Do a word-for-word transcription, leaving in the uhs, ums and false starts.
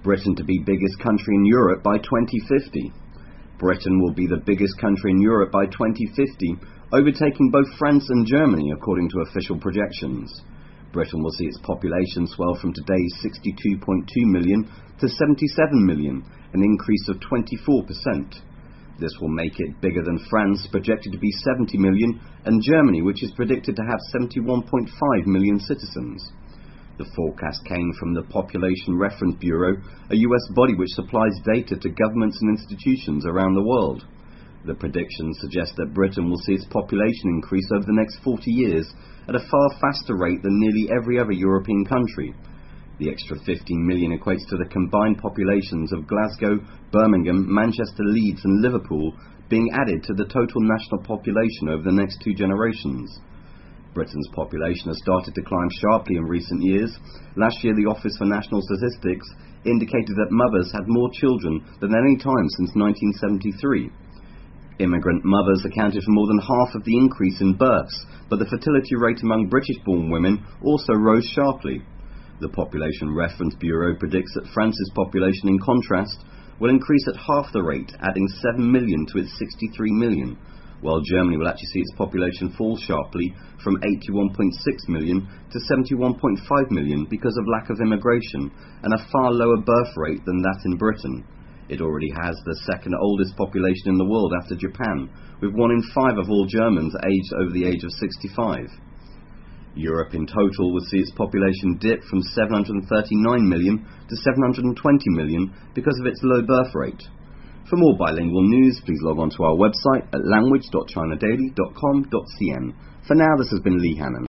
Britain to be biggest country in Europe by twenty fifty. Britain will be the biggest country in Europe by twenty fifty, overtaking both France and Germany according to official projections. Britain will see its population swell from today's sixty-two point two million to seventy-seven million, an increase of twenty-four percent. This will make it bigger than France, projected to be seventy million, and Germany, which is predicted to have seventy-one point five million citizens. The forecast came from the Population Reference Bureau, a U S body which supplies data to governments and institutions around the world. The predictions suggest that Britain will see its population increase over the next forty years at a far faster rate than nearly every other European country. The extra fifteen million equates to the combined populations of Glasgow, Birmingham, Manchester, Leeds and Liverpool being added to the total national population over the next two generations. Britain's population has started to climb sharply in recent years. Last year, the Office for National Statistics indicated that mothers had more children than any time since nineteen seventy-three. Immigrant mothers accounted for more than half of the increase in births, but the fertility rate among British-born women also rose sharply. The Population Reference Bureau predicts that France's population, in contrast, will increase at half the rate, adding seven million to its sixty-three million, while Germany will actually see its population fall sharply from eighty-one point six million to seventy-one point five million because of lack of immigration and a far lower birth rate than that in Britain. It already has the second oldest population in the world after Japan, with one in five of all Germans aged over the age of sixty-five. Europe in total will see its population dip from seven hundred thirty-nine million to seven hundred twenty million because of its low birth rate. For more bilingual news, please log on to our website at language dot china daily dot com dot c n. For now, this has been Lee Hannon.